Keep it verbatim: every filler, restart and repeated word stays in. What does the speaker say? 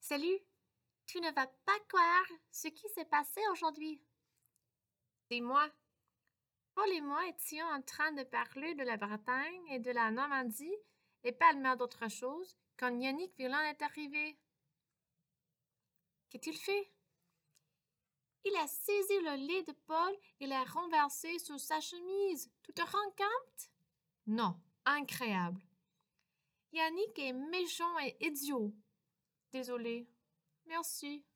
Salut, tu ne vas pas croire ce qui s'est passé aujourd'hui. Dis-moi, Paul et moi étions en train de parler de la Bretagne et de la Normandie et pas mal d'autres choses quand Yannick Villain est arrivé. Qu'est-il fait? Il a saisi le lit de Paul et l'a renversé sur sa chemise. Tu te rends compte? Non, incroyable. Yannick est méchant et idiot. Désolé. Merci.